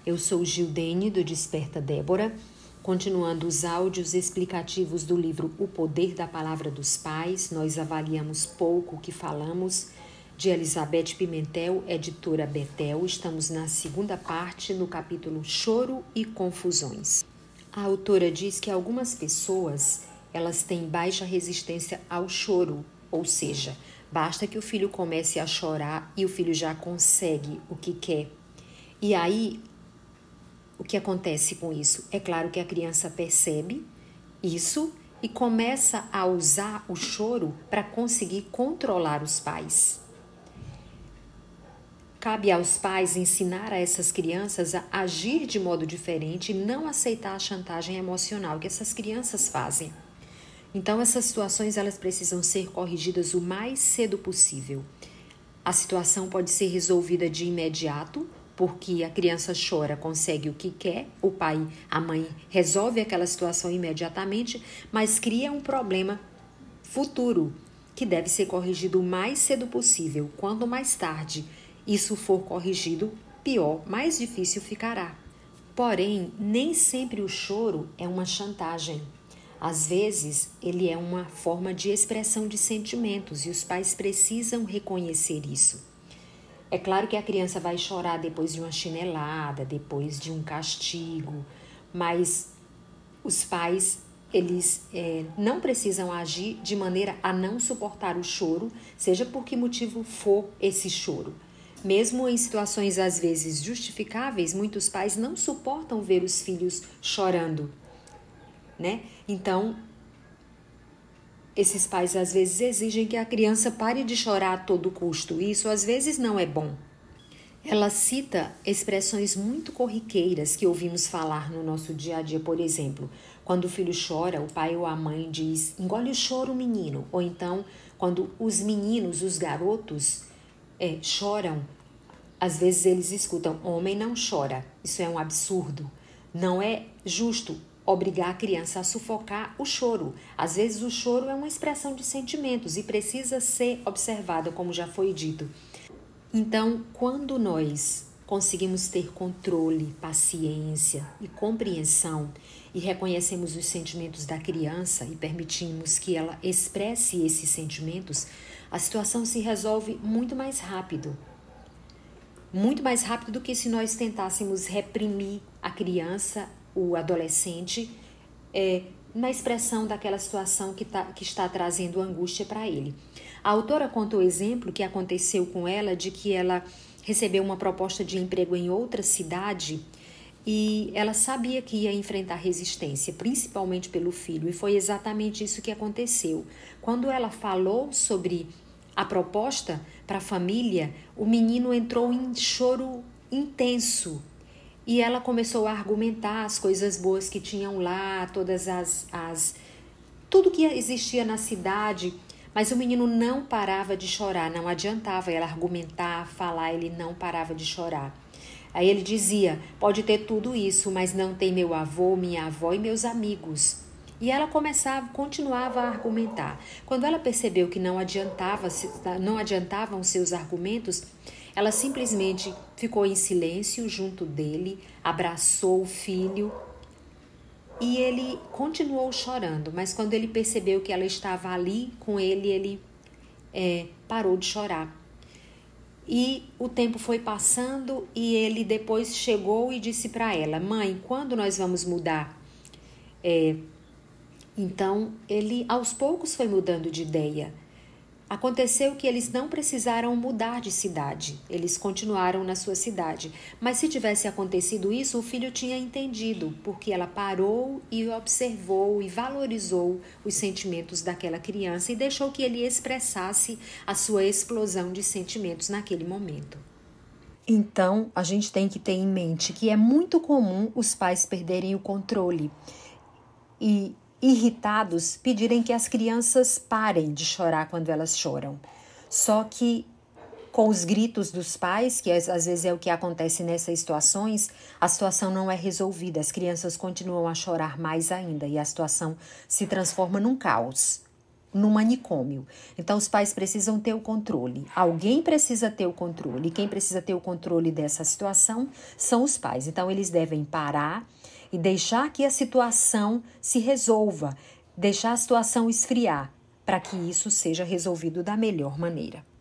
Eu sou Gildene, do Desperta Débora, continuando os áudios explicativos do livro O Poder da Palavra dos Pais. Nós avaliamos pouco o que falamos, de Elizabeth Pimentel, editora Betel. Estamos na segunda parte, no capítulo Choro e Confusões. A autora diz que algumas pessoas, elas têm baixa resistência ao choro, ou seja, basta que o filho comece a chorar e o filho já consegue o que quer. E aí, o que acontece com isso? É claro que a criança percebe isso e começa a usar o choro para conseguir controlar os pais. Cabe aos pais ensinar a essas crianças a agir de modo diferente e não aceitar a chantagem emocional que essas crianças fazem. Então, essas situações elas precisam ser corrigidas o mais cedo possível. A situação pode ser resolvida de imediato, porque a criança chora, consegue o que quer, o pai, a mãe resolve aquela situação imediatamente, mas cria um problema futuro que deve ser corrigido o mais cedo possível. Quanto mais tarde isso for corrigido, pior, mais difícil ficará. Porém, nem sempre o choro é uma chantagem. Às vezes, ele é uma forma de expressão de sentimentos e os pais precisam reconhecer isso. É claro que a criança vai chorar depois de uma chinelada, depois de um castigo, mas os pais, eles não precisam agir de maneira a não suportar o choro, seja por que motivo for esse choro. Mesmo em situações às vezes justificáveis, muitos pais não suportam ver os filhos chorando, né? Então, esses pais às vezes exigem que a criança pare de chorar a todo custo. Isso às vezes não é bom. Ela cita expressões muito corriqueiras que ouvimos falar no nosso dia a dia, por exemplo, quando o filho chora, o pai ou a mãe diz, engole o choro, menino. Ou então, quando os meninos, os garotos choram, às vezes eles escutam, homem não chora. Isso é um absurdo. Não é justo obrigar a criança a sufocar o choro. Às vezes o choro é uma expressão de sentimentos e precisa ser observada, como já foi dito. Então, quando nós conseguimos ter controle, paciência e compreensão e reconhecemos os sentimentos da criança e permitimos que ela expresse esses sentimentos, a situação se resolve muito mais rápido. Muito mais rápido do que se nós tentássemos reprimir a criança, o adolescente, na expressão daquela situação que está trazendo angústia para ele. A autora conta o exemplo que aconteceu com ela de que ela recebeu uma proposta de emprego em outra cidade e ela sabia que ia enfrentar resistência, principalmente pelo filho, e foi exatamente isso que aconteceu. Quando ela falou sobre a proposta para a família, o menino entrou em choro intenso. E ela começou a argumentar as coisas boas que tinham lá, tudo que existia na cidade, mas o menino não parava de chorar, não adiantava ela argumentar, falar, ele não parava de chorar. Aí ele dizia, pode ter tudo isso, mas não tem meu avô, minha avó e meus amigos. E ela continuava a argumentar. Quando ela percebeu que não adiantavam seus argumentos, ela simplesmente ficou em silêncio junto dele, abraçou o filho e ele continuou chorando. Mas quando ele percebeu que ela estava ali com ele, ele parou de chorar. E o tempo foi passando e ele depois chegou e disse para ela, mãe, quando nós vamos mudar? Então, ele aos poucos foi mudando de ideia. Aconteceu que eles não precisaram mudar de cidade, eles continuaram na sua cidade. Mas se tivesse acontecido isso, o filho tinha entendido, porque ela parou e observou e valorizou os sentimentos daquela criança e deixou que ele expressasse a sua explosão de sentimentos naquele momento. Então, a gente tem que ter em mente que é muito comum os pais perderem o controle e irritados, pedirem que as crianças parem de chorar quando elas choram. Só que com os gritos dos pais, que às vezes é o que acontece nessas situações, a situação não é resolvida, as crianças continuam a chorar mais ainda e a situação se transforma num caos. no manicômio. Então, os pais precisam ter o controle. Alguém precisa ter o controle. E quem precisa ter o controle dessa situação são os pais. Então, eles devem parar e deixar que a situação se resolva, deixar a situação esfriar, para que isso seja resolvido da melhor maneira.